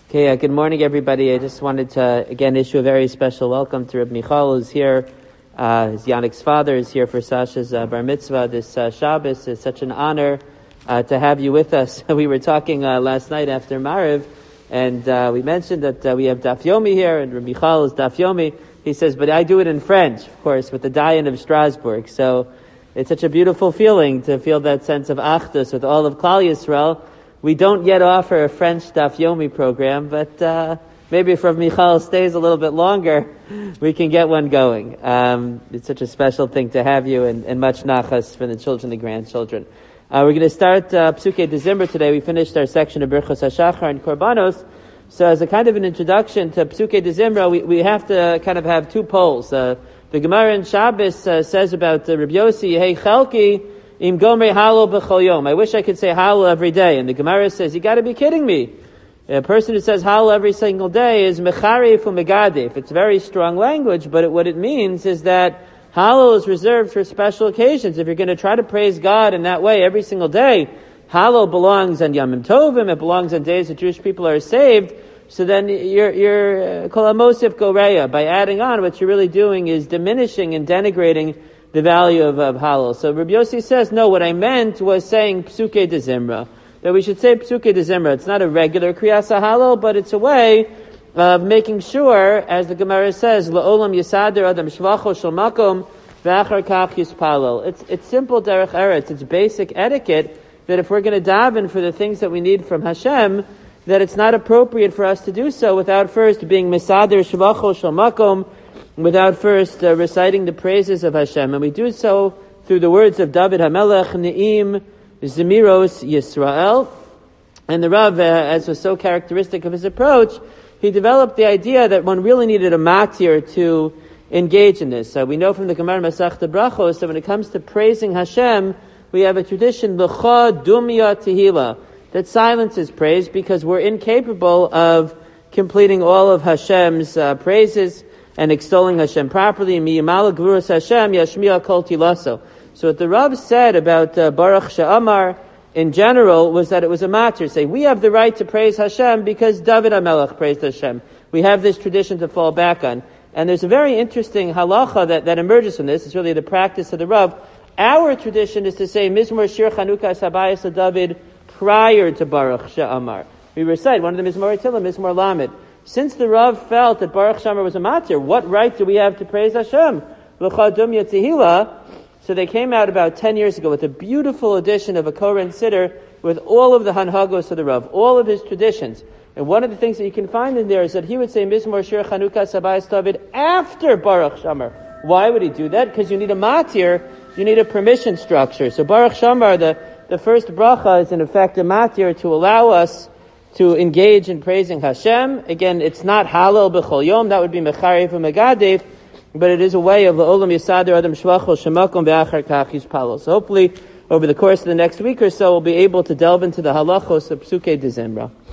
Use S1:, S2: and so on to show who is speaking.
S1: Okay, good morning, everybody. I just wanted to, again, issue a very special welcome to Reb Michal, who's here. His Yannick's father is here for Sasha's bar mitzvah this Shabbos. It's such an honor to have you with us. We were talking last night after Mariv, and we mentioned that we have Daf Yomi here, and Reb Michal is Daf Yomi. He says, but I do it in French, of course, with the Dayan of Strasbourg. So it's such a beautiful feeling to feel that sense of Achdus with all of Klal Yisrael. We don't yet offer a French Daf Yomi program, but maybe if Rav Michal stays a little bit longer, we can get one going. It's such a special thing to have you, and much nachas for the children and grandchildren. We're going to start Psukei December today. We finished our section of Birchos HaShachar and Korbanos. So as a kind of an introduction to Psukei December, we have to kind of have two poles. The Gemara in Shabbos says about Reb Yossi, hey chelki, Im gomer halo b'chol yom. I wish I could say halo every day. And the Gemara says, you gotta be kidding me. A person who says halo every single day is mecharif u'megadif. It's very strong language, but what it means is that halo is reserved for special occasions. If you're going to try to praise God in that way every single day, halo belongs on Yamim Tovim, it belongs on days that Jewish people are saved. So then you're kol hamosif goreya. By adding on, what you're really doing is diminishing and denigrating the value of halal. So Rabbi Yossi says, no, what I meant was saying Psukei de Zimra. That we should say Psukei de Zimra. It's not a regular Kriyas HaHalal, but it's a way of making sure, as the Gemara says, La'olam Yisader Adam Shvacho Shel Makom V'achar Kach Yispalel. It's simple derech eretz. It's basic etiquette that if we're going to daven for the things that we need from Hashem, that it's not appropriate for us to do so without first being Misader Shvacho Shel Makom, without first reciting the praises of Hashem. And we do so through the words of David HaMelech, Ne'im Zemiros Yisrael. And the Rav, as was so characteristic of his approach, he developed the idea that one really needed a matir to engage in this. We know from the Gemara Masechta Brachos that when it comes to praising Hashem, we have a tradition, L'cha Dumya Tehila, that silence is praise because we're incapable of completing all of Hashem's praises and extolling Hashem properly. Miyamala Gvuras Hashem Yashmiya Kol Tilaso. So what the Rav said about Baruch She'amar in general was that it was a matter. Say, we have the right to praise Hashem because David HaMelech praised Hashem. We have this tradition to fall back on. And there's a very interesting halacha that emerges from this. It's really the practice of the Rav. Our tradition is to say Mizmor Shir Chanukah Sabayas David prior to Baruch She'amar. We recite one of the Mizmor Tilim, Mizmor Lamed. Since the Rav felt that Baruch She'amar was a matir, what right do we have to praise Hashem? L'cha Dumya Tehila. So they came out about 10 years ago with a beautiful edition of a Koren Siddur with all of the Hanhagos of the Rav, all of his traditions. And one of the things that you can find in there is that he would say Mizmor Shir Chanukah Sabayas David after Baruch She'amar. Why would he do that? Because you need a matir, you need a permission structure. So Baruch She'amar, the first bracha, is in effect a matir to allow us to engage in praising Hashem. Again, it's not halal b'chol yom, that would be mecharif u'megadef, but it is a way of la'olam yisader adam shvachol shemakom ve'achar kach yispalel. So hopefully, over the course of the next week or so, we'll be able to delve into the halachos of Psukei de Zimra.